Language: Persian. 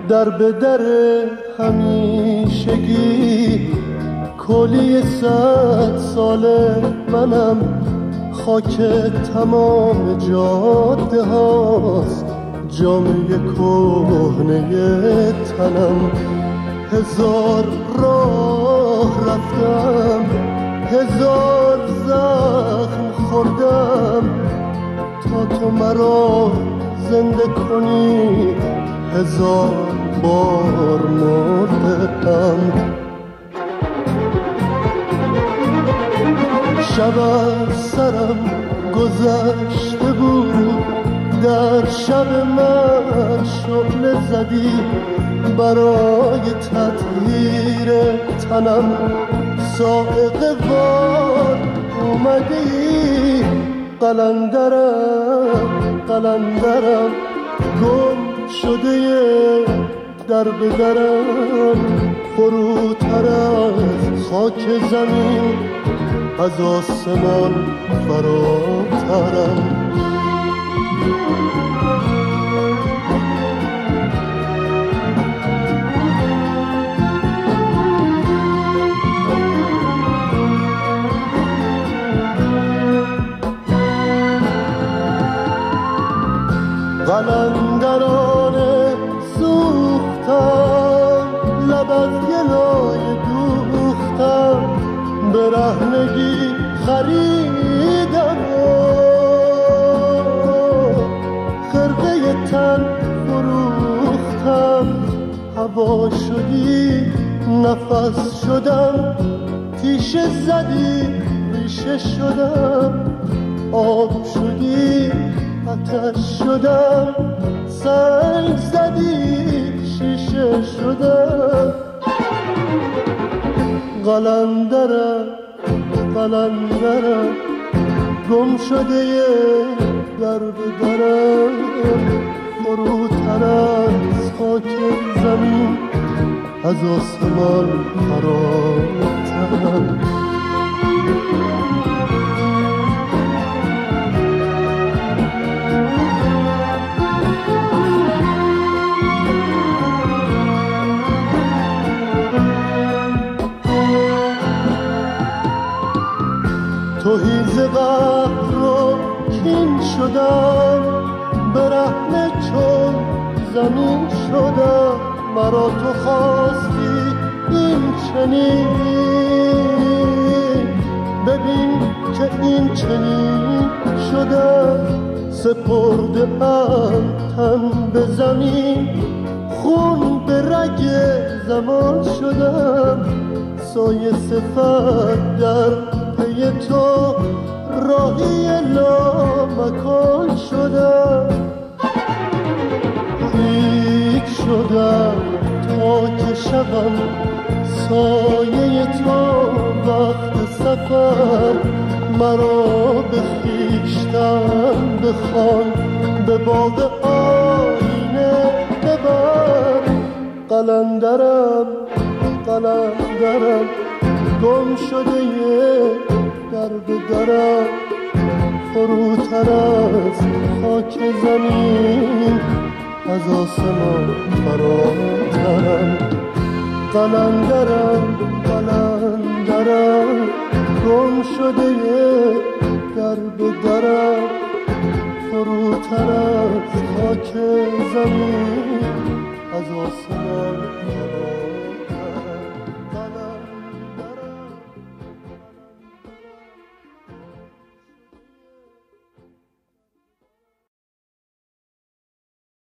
در به در همیشگی، کلی 100 ساله منم، خاک تمام جاده هاست جامعه کهنه تنم. 1000 راه رفتم، 1000 زخم خوردم، تا تو مرا زنده کنی 1000 بار مردم. شب از سرم گذشته بود، در شب من شعله زدی، برای تطهیر تنم صاعقه وار اومدی. قلندرم قلندرم گم شده در به درم، فروتر از خاک زمین، از آسمان فراترم. قلندرانه سوختم، لب از گلای دوختم، برهنگی خریدم و خرقه تن فروختم. هوا شدی نفس شدم، تیشه زدی ریشه شدم، آب شدی آتش شدم، سنگ زدی شیشه شدم. قلندرم قلندرم گم شده در به درم، فروتر از خاک زمین، از آسمان فراترم. توهی ز قهر رو کین شدم، برهنه چون زمین شدم. مرا تو خواستی این چنین، ببین که این چنین شدم. سپرده ام تن به زمین، خون به رگ زمان شدم. سایه صفت در پی تو راهی لامکان شدم. هیچ شدم تا که شبم سایه تو وقت سفر. مرا به خویشتن بخوان، به باغ آینه ببر. قلندرم قلندرم گم شده در به درم، فروتر از خاک زمین، از آسمان فراترم. قلندرم قلندرم گم شده در به درم، فروتر از خاک زمین، از آسمان